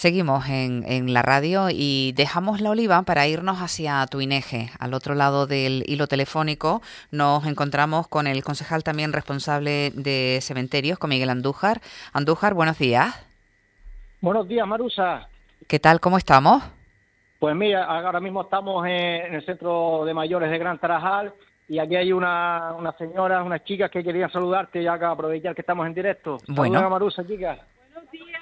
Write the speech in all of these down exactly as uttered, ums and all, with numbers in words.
Seguimos en, en la radio y dejamos La Oliva para irnos hacia Tuineje. Al otro lado del hilo telefónico nos encontramos con el concejal también responsable de cementerios, con Miguel Andújar. Andújar, buenos días. Buenos días, Marusa. ¿Qué tal? ¿Cómo estamos? Pues mira, ahora mismo estamos en el centro de mayores de Gran Tarajal y aquí hay una, una señora, unas chicas que querían saludarte ya que aprovechar que estamos en directo. Bueno. Saludos a Marusa, chicas. Buenos días.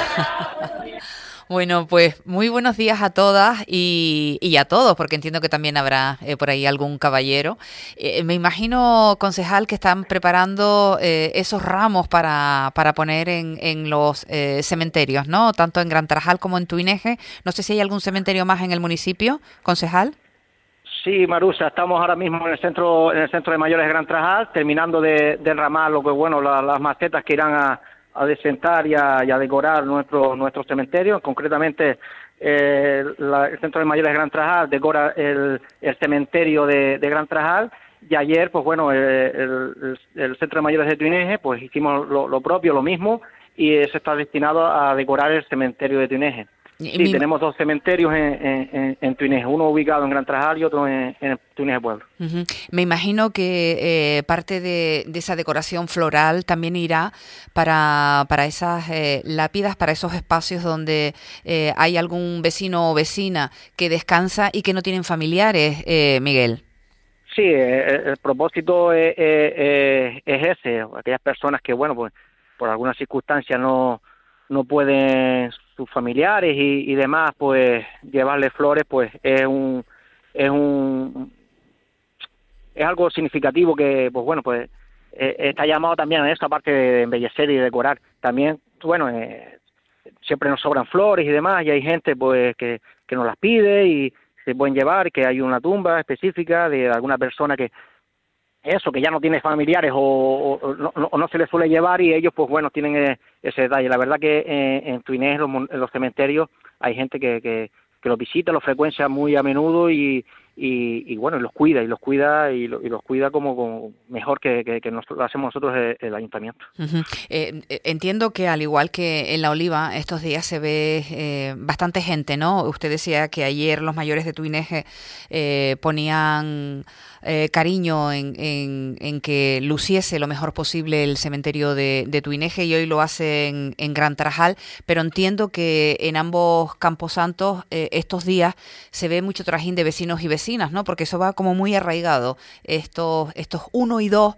Bueno, pues muy buenos días a todas y, y a todos, porque entiendo que también habrá eh, por ahí algún caballero. Eh, me imagino, concejal, que están preparando eh, esos ramos para, para poner en, en los eh, cementerios, ¿no? Tanto en Gran Tarajal como en Tuineje. No sé si hay algún cementerio más en el municipio, concejal. Sí, Marusa, estamos ahora mismo en el centro en el centro de mayores de Gran Tarajal, terminando de, de enramar lo que bueno la, las macetas que irán a a desentar y a, y a decorar nuestro nuestro cementerio. Concretamente, eh, la, el Centro de Mayores de Gran Tarajal decora el, el cementerio de, de Gran Tarajal, y ayer, pues bueno, eh, el, el, el Centro de Mayores de Tuineje, pues hicimos lo, lo propio, lo mismo, y eso está destinado a decorar el cementerio de Tuineje. Sí, Mi... tenemos dos cementerios en, en, en Tuineje, uno ubicado en Gran Tarajal y otro en, en Tuineje Pueblo. Uh-huh. Me imagino que eh, parte de, de esa decoración floral también irá para, para esas eh, lápidas, para esos espacios donde eh, hay algún vecino o vecina que descansa y que no tienen familiares, eh, Miguel. Sí, el, el propósito es, es, es ese, aquellas personas que, bueno, pues por alguna circunstancia no, no pueden sus familiares y, y demás, pues llevarle flores, pues es un es un es algo significativo que, pues bueno, pues eh, está llamado también a eso, aparte de embellecer y decorar. También, bueno, eh, siempre nos sobran flores y demás, y hay gente pues que, que nos las pide y se pueden llevar, que hay una tumba específica de alguna persona que eso, que ya no tiene familiares o, o, no, o no se les suele llevar, y ellos pues bueno tienen eh, ese detalle. La verdad que eh, en Tuineje, en los, en los cementerios, hay gente que, que, que los visita, los frecuencia muy a menudo y, y, y bueno, y los cuida, y los cuida y, lo, y los cuida como, como mejor que, que, que nos, lo hacemos nosotros el, el ayuntamiento. Uh-huh. Eh, entiendo que al igual que en La Oliva, estos días se ve eh, bastante gente, ¿no? Usted decía que ayer los mayores de Tuineje eh, ponían eh, cariño en, en, en que luciese lo mejor posible el cementerio de, de Tuineje, y hoy lo hacen en Gran Tarajal, pero entiendo que en ambos camposantos eh, estos días se ve mucho trajín de vecinos y vecinas, ¿no? Porque eso va como muy arraigado. Estos, estos uno y dos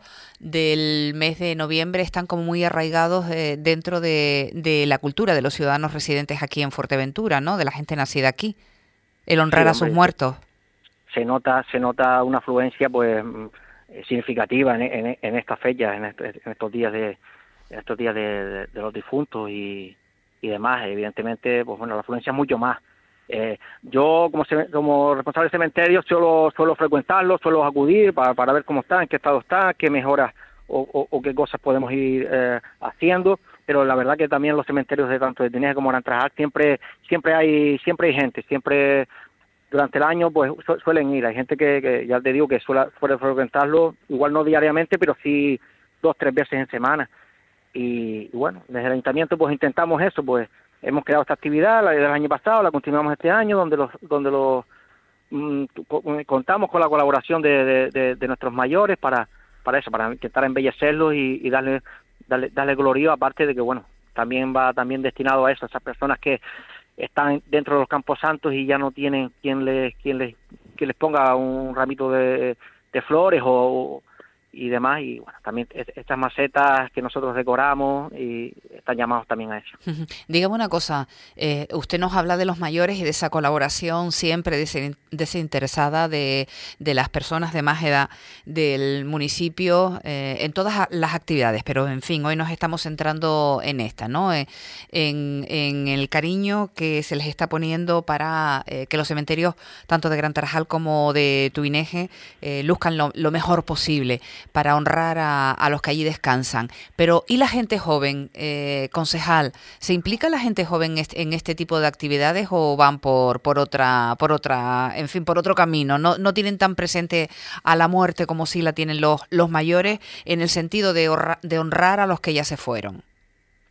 del mes de noviembre están como muy arraigados eh, dentro de, de la cultura de los ciudadanos residentes aquí en Fuerteventura, ¿no? De la gente nacida aquí. El honrar sí, a sus muertos. Se nota, se nota una afluencia pues significativa en, en, en estas fechas, en, este, en estos días de en estos días de, de, de los difuntos y, y demás. Evidentemente, pues bueno, la afluencia es mucho más. Eh, yo como se, como responsable de cementerio suelo suelo frecuentarlos, suelo acudir para, para ver cómo están, en qué estado están, qué mejoras o, o, o qué cosas podemos ir eh, haciendo. Pero la verdad que también los cementerios de tanto de Tuineje como Gran Tarajal siempre siempre hay siempre hay gente, siempre durante el año pues su, suelen ir. Hay gente que, que ya te digo que suele, suele frecuentarlo, igual no diariamente, pero sí dos tres veces en semana. Y, y bueno, desde el ayuntamiento pues intentamos eso, pues hemos creado esta actividad, la del año pasado, la continuamos este año, donde los donde los mmm, contamos con la colaboración de, de, de, de nuestros mayores para para eso, para intentar embellecerlos y, y darle darle darle gloria, aparte de que bueno, también va también destinado a eso, a esas personas que están dentro de los camposantos y ya no tienen quien les quien les quien les ponga un ramito de, de flores o y demás, y bueno, también estas macetas que nosotros decoramos y están llamados también a eso. Uh-huh. Dígame una cosa, eh, usted nos habla de los mayores y de esa colaboración siempre desin- desinteresada de, de las personas de más edad del municipio eh, en todas las actividades, pero en fin, hoy nos estamos centrando en esta, ¿no? Eh, en, en el cariño que se les está poniendo para eh, que los cementerios, tanto de Gran Tarajal como de Tuineje, eh, luzcan lo, lo mejor posible, para honrar a, a los que allí descansan. Pero, ¿y la gente joven, eh, concejal? ¿Se implica la gente joven en este tipo de actividades o van por por otra, por otra, en fin, por otro camino? ¿No, no tienen tan presente a la muerte como sí la tienen los, los mayores en el sentido de, honra, de honrar a los que ya se fueron?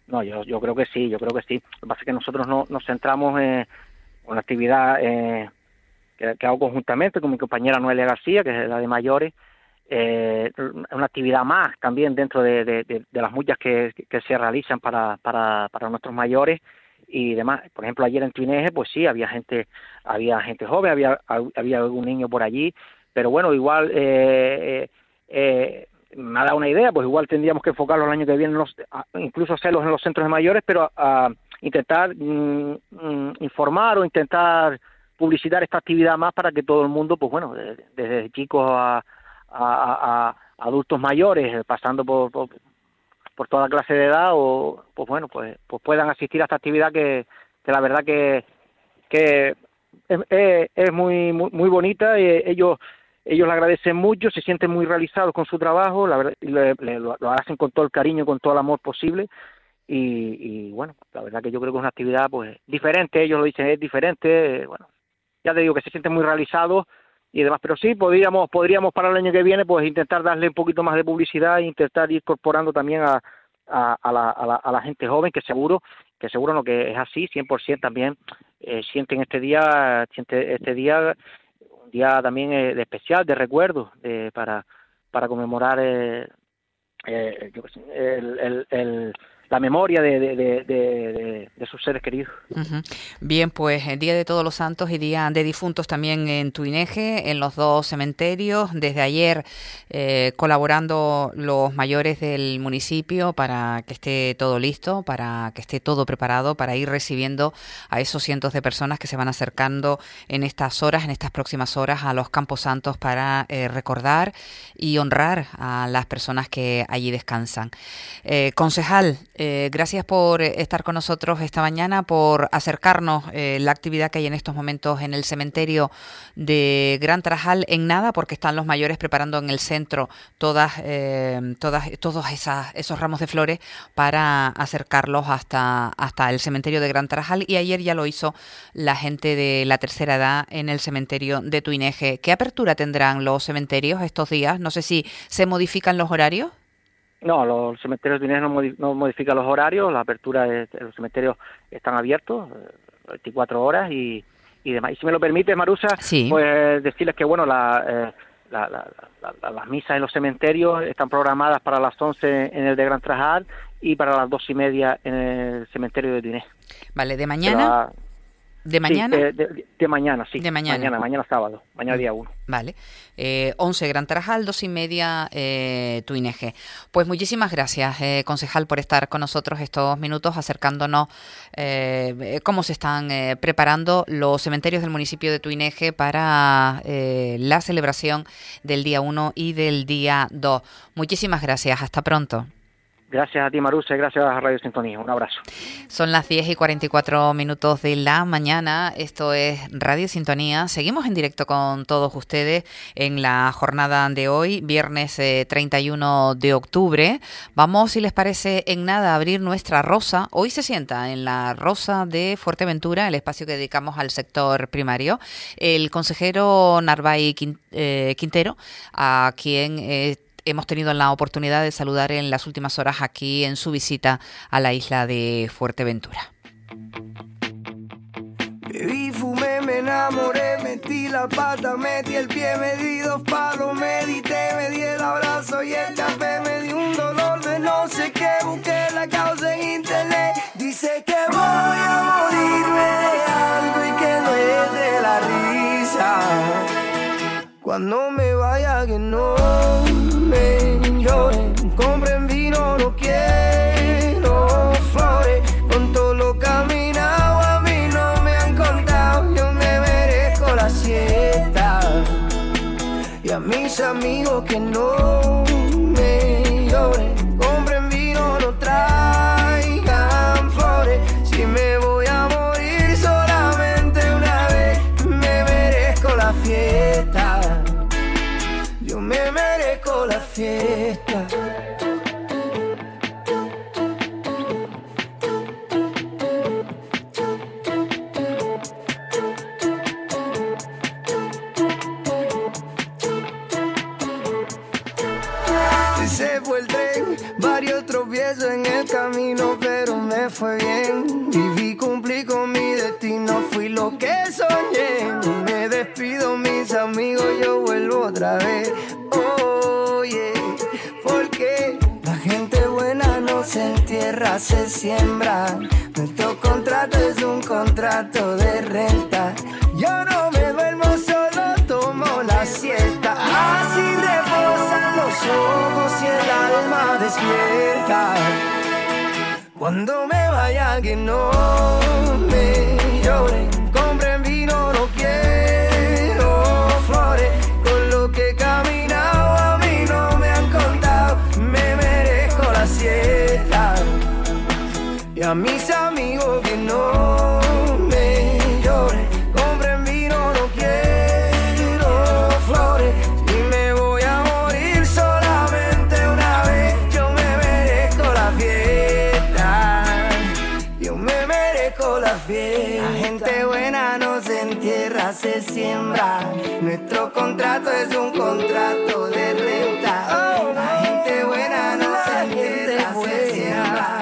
No, yo, yo creo que sí, yo creo que sí. Lo que pasa es que nosotros no, nos centramos en una actividad eh, que, que hago conjuntamente con mi compañera Noelia García, que es la de mayores, eh, una actividad más también dentro de, de, de, de las muchas que, que se realizan para, para, para nuestros mayores y demás. Por ejemplo, ayer en Tuineje, pues sí, había gente, había gente joven, había, había algún niño por allí, pero bueno, igual eh, eh, eh, me ha dado una idea, pues igual tendríamos que enfocarlos el año que viene, en los, a, incluso hacerlos en los centros de mayores, pero a, a intentar mm, mm, informar o intentar publicitar esta actividad más para que todo el mundo, pues bueno, desde, desde chicos a, a, a, a adultos mayores, pasando por, por, por toda la clase de edad, o pues bueno, pues, pues puedan asistir a esta actividad que, que la verdad que, que es, es, es muy, muy muy bonita. Y ellos ellos le agradecen mucho, se sienten muy realizados con su trabajo, la verdad, le, le, lo, lo hacen con todo el cariño, con todo el amor posible. Y, y bueno, la verdad que yo creo que es una actividad pues diferente, ellos lo dicen, es diferente, bueno, ya te digo que se sienten muy realizados y demás, pero sí podríamos podríamos para el año que viene pues intentar darle un poquito más de publicidad e intentar ir incorporando también a, a, a, la, a, la, a la gente joven, que seguro que seguro no que es así, cien por ciento también eh, sienten este día, siente este día un día también eh, de especial, de recuerdo, de, para para conmemorar eh, eh, yo qué sé, el, el, el la memoria de, de, de, de, de sus seres queridos. Uh-huh. Bien, pues el Día de Todos los Santos y Día de Difuntos también en Tuineje, en los dos cementerios. Desde ayer eh, colaborando los mayores del municipio para que esté todo listo, para que esté todo preparado, para ir recibiendo a esos cientos de personas que se van acercando en estas horas, en estas próximas horas a los Campos Santos para eh, recordar y honrar a las personas que allí descansan. Eh, concejal, Eh, gracias por estar con nosotros esta mañana, por acercarnos eh, la actividad que hay en estos momentos en el cementerio de Gran Tarajal en nada, porque están los mayores preparando en el centro todas, eh, todas, todos esas, esos ramos de flores para acercarlos hasta, hasta el cementerio de Gran Tarajal, y ayer ya lo hizo la gente de la tercera edad en el cementerio de Tuineje. ¿Qué apertura tendrán los cementerios estos días? No sé si se modifican los horarios. No, los cementerios de Tuineje no, modi- no modifican los horarios, la apertura de, de los cementerios están abiertos veinticuatro horas y, y demás. Y si me lo permite, Marusa, sí. pues decirles que bueno, la, eh, la, la, la, la, las misas en los cementerios están programadas para las once en el de Gran Tarajal y para las dos y media en el cementerio de Tuineje. Vale, ¿de mañana? ¿De mañana? Sí, de, de, de mañana, sí. De mañana. Mañana, mañana sábado, mañana día uno. Vale. Eh, once Gran Tarajal, dos y media eh, Tuineje. Pues muchísimas gracias, eh, concejal, por estar con nosotros estos minutos acercándonos eh, cómo se están eh, preparando los cementerios del municipio de Tuineje para eh, la celebración del día uno y del día dos. Muchísimas gracias. Hasta pronto. Gracias a ti, Marusa, y gracias a Radio Sintonía. Un abrazo. Son las diez y cuarenta y cuatro minutos de la mañana. Esto es Radio Sintonía. Seguimos en directo con todos ustedes en la jornada de hoy, viernes eh, treinta y uno de octubre. Vamos, si les parece, en nada a abrir nuestra rosa. Hoy se sienta en la Rosa de Fuerteventura, el espacio que dedicamos al sector primario, el consejero Narvay Quintero, a quien eh, hemos tenido la oportunidad de saludar en las últimas horas aquí en su visita a la isla de Fuerteventura. Bebí, fumé, me enamoré, metí la pata, metí el pie, me di dos palos, medité, me di el abrazo y el café, me di un dolor de no sé qué, busqué la causa en internet, dice que voy a morirme de algo y que no es de la risa, cuando me vaya que no me lloren, compren vino, no quiero flores, con todo lo caminado a mí no me han contado, yo me merezco la siesta, y a mis amigos que no me lloren, compren vino, no traigan flores, si me voy a morir solamente una vez, me merezco la fiesta, yo me merezco la fiesta. Se fue el tren, varios tropiezos en el camino, pero me destino, fui lo que soñé. Me despido, mis amigos, yo vuelvo otra vez. Oye, porque la gente buena no se entierra, se siembra. Nuestro contrato es un contrato de renta. Yo no me duermo, solo tomo la siesta. Así reposan los ojos y el alma despierta. Cuando me vaya que no me lloren, compren vino, no quiero flores. Con lo que he caminado a mí no me han contado, me merezco la siesta. Y a mis amigos que no me lloren, compren vino, no quiero flores. Si me voy a morir solamente una vez, yo me merezco la fiesta. Yo me merezco la fiesta. La gente buena no se entierra, se siembra. Nuestro contrato es un contrato de renta. La gente buena no se entierra, se siembra.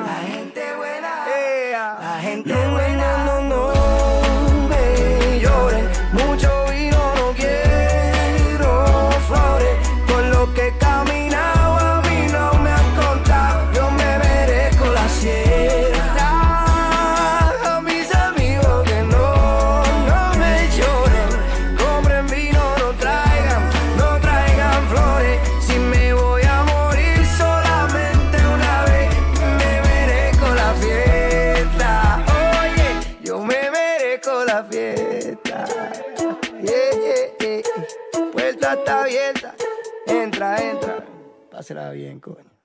La gente buena no, no me lloren, mucho vino no quiero flores. Con lo que he caminado a mí no me han contado, yo me merezco la siesta. A mis amigos que no, no me lloren, compren vino, no traigan, no traigan flores. Si me voy a morir solamente una vez, me merezco la fiesta. Yo me merezco la fiesta. Yeah, yeah, yeah. Puerta está abierta. Entra, entra. Pásela bien, coño.